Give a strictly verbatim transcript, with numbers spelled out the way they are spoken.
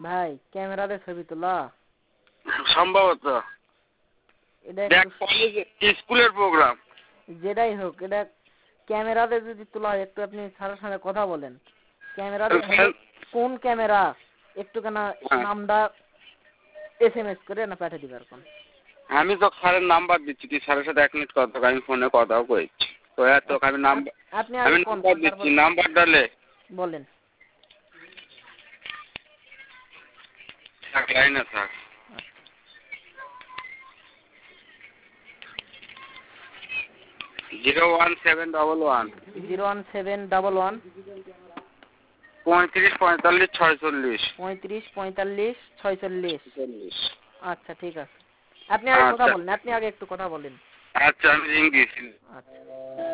ভাই ক্যামেরাতে ছবি তোলা সম্ভবত এটা দেখ কলেজ স্কুলের প্রোগ্রাম যেটাই হোক এটা ক্যামেরাতে যদি তোলা হয় একটু আপনি স্যারের সঙ্গে কথা বলেন ক্যামেরাতে কোন ক্যামেরা একটু কেন নামটা এসএমএস করে না পাঠিয়ে দিবার কোন আমি তো স্যারের নাম্বার দিচ্ছি তুই স্যারের সাথে এক মিনিট কথা আমি ফোনে কথাও কইছি তো এত আমি নাম্বার আপনি আমি নাম্বার দিচ্ছি নাম্বার ডালে বলেন থাক লাইনে থাক zero one seven double one zero one seven double one পঁয়ত্রিশ পঁয়তাল্লিশ ছয়চল্লিশ পঁয়ত্রিশ পঁয়তাল্লিশ ছয়চল্লিশ আচ্ছা ঠিক আছে আপনি আগে কথা বলেন আপনি আগে একটু কথা বলেন আচ্ছা আমি রিং দিয়েছি আচ্ছা